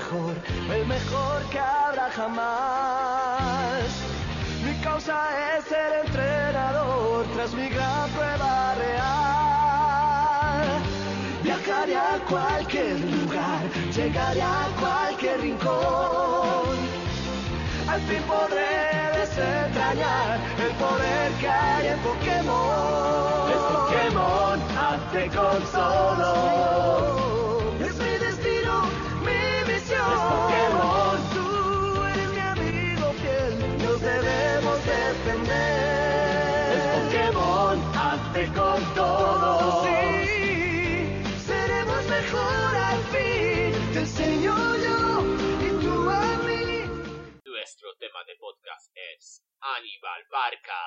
el mejor que habrá jamás. Mi causa es ser entrenador tras mi gran prueba real. Viajaré a cualquier lugar, llegaré a cualquier rincón. Al fin podré desentrañar el poder que hay en Pokémon. Es Pokémon, hazte con todo. Es mi destino, mi misión. Es Pokémon, tú eres mi amigo fiel, nos debemos defender. Es Pokémon, hazte con todo. Sí, seremos mejor al fin, te enseño yo y tú a mí. Nuestro tema de podcast es Aníbal Barca.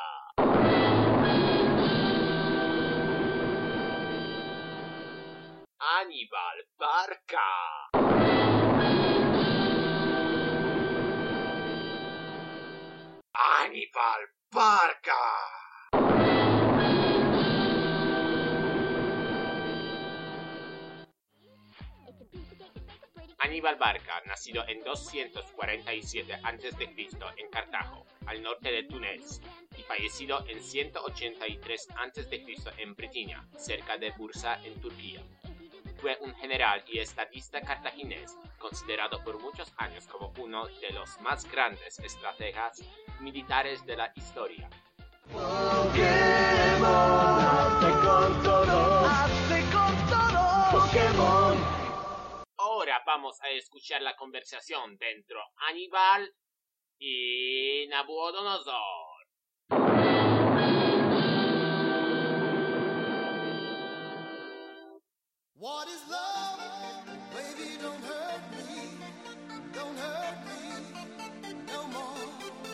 Aníbal Barca. Aníbal Barca. Aníbal Barca, nacido en 247 a.C. en Cartago, al norte de Túnez, y fallecido en 183 a.C. en Britinia, cerca de Bursa en Turquía. Fue un general y estadista cartaginés, considerado por muchos años como uno de los más grandes estrategas militares de la historia. Pokémon, hazte con todo, hazte con todo. Pokémon. Ahora vamos a escuchar la conversación dentro Aníbal y Nabucodonosor. What is love? Baby, don't hurt me. Don't hurt me no more.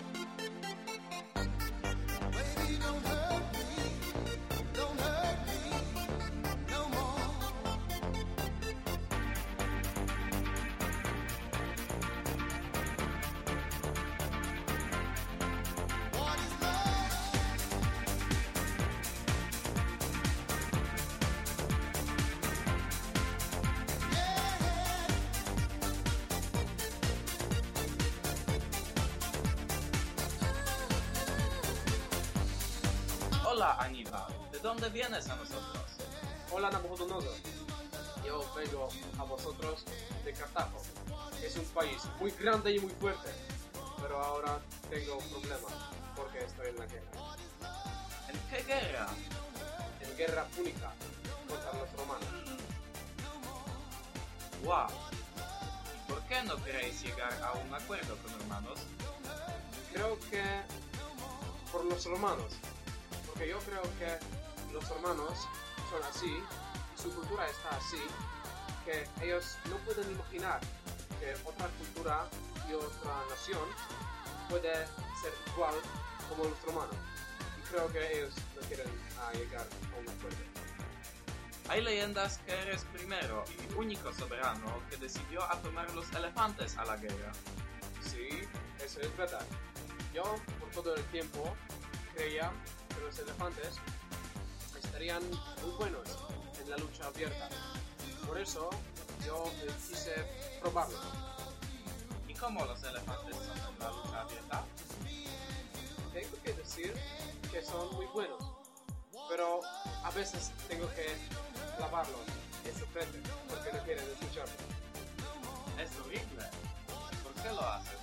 Baby, don't hurt me. Don't hurt me no more. What is love? Hola Aníbal, ¿de dónde vienes a nosotros? Hola Nabucodonosor, yo vengo a vosotros de Cartago. Es un país muy grande y muy fuerte, pero ahora tengo problemas porque estoy en la guerra. ¿En qué guerra? En guerra púnica contra los romanos. ¡Wow! ¿Y por qué no queréis llegar a un acuerdo con hermanos? Creo que por los romanos, porque yo creo que los romanos son así, su cultura está así, que ellos no pueden imaginar que otra cultura y otra nación puede ser igual como los romanos. Y creo que ellos no quieren llegar a un acuerdo. Hay leyendas que eres primero y único soberano que decidió a tomar los elefantes a la guerra. Sí, eso es verdad. Yo, por todo el tiempo, creía que los elefantes estarían muy buenos en la lucha abierta. Por eso, yo quise probarlo. ¿Y cómo los elefantes son en la lucha abierta? Tengo que decir que son muy buenos, pero a veces tengo que clavarlos en su frente porque no quieren escucharme. Es horrible. ¿Por qué lo haces?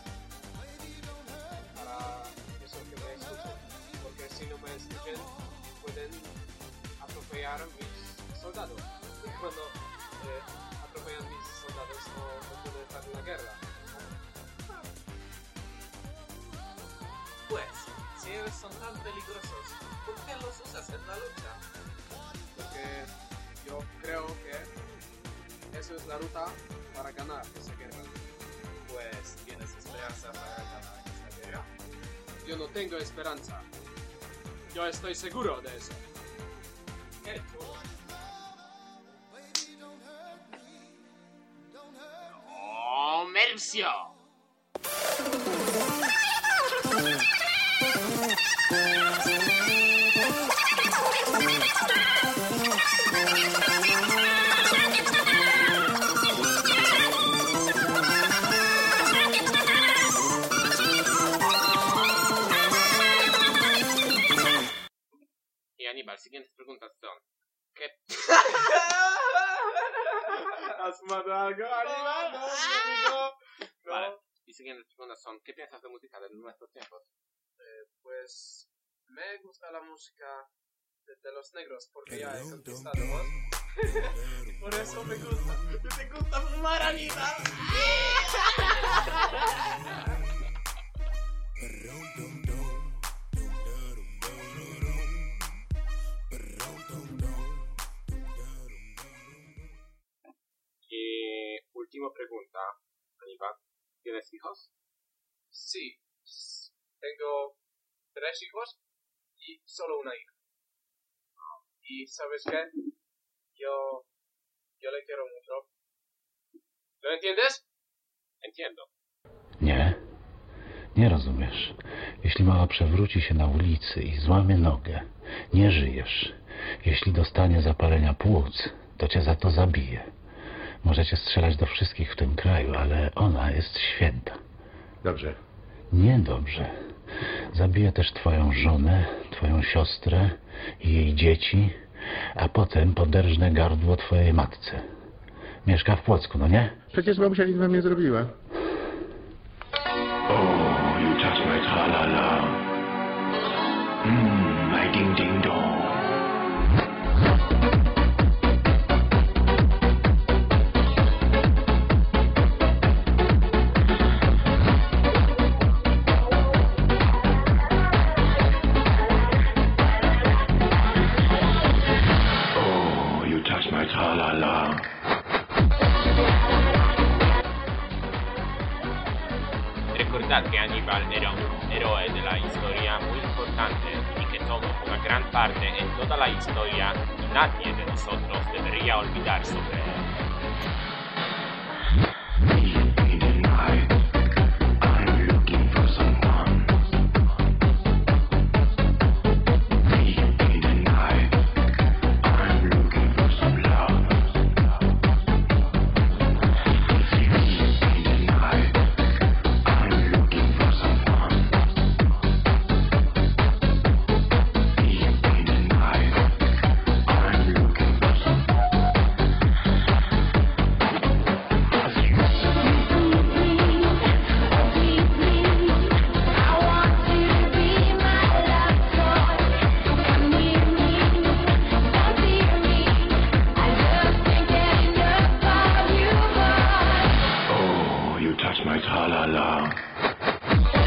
Para eso que me escuchen, porque si no me escuchen pueden atropellar a mis soldados. Y cuando atropellan a mis soldados no pueden estar en la guerra. Pues, si ellos son tan peligrosos, ¿por qué los usas en la lucha? Porque yo creo que eso es la ruta para ganar esa guerra. Pues, ¿tienes esperanza para ganar esa guerra? Yo no tengo esperanza. Yo estoy seguro de eso. ¡Qué chulo! ¡Comercio! siguientes preguntas son... ¿Qué... ¿Has matado algo, Aníbal? No. Vale. Y siguientes preguntas son... ¿Qué piensas de música de nuestros tiempos? Pues me gusta la música de los negros porque ya he conquistado vos. Por eso me gusta. ¿Te gusta fumar, Aníbal? Y última pregunta, Aníbal. ¿Tienes hijos? Sí. Tengo 3 hijos y solo una hija. Y ¿sabes qué? Yo le quiero mucho. ¿Lo entiendes? Entiendo. Nie rozumiesz. Jeśli mała przewróci się na ulicy i złamie nogę, nie żyjesz. Jeśli dostanie zapalenia płuc, to cię za to zabije. Możecie strzelać do wszystkich w tym kraju, ale ona jest święta. Dobrze. Niedobrze. Zabije też twoją żonę, twoją siostrę i jej dzieci, a potem poderżnę gardło twojej matce. Mieszka w Płocku, no nie? Przecież mamusia nic wam nie zrobiła. Oh, you touch my tra-la-la. My ding-ding-dong. Recordad que Aníbal era un héroe de la historia muy importante y que tomó una gran parte en toda la historia y nadie de nosotros debería olvidar sobre él. My tra-la-la.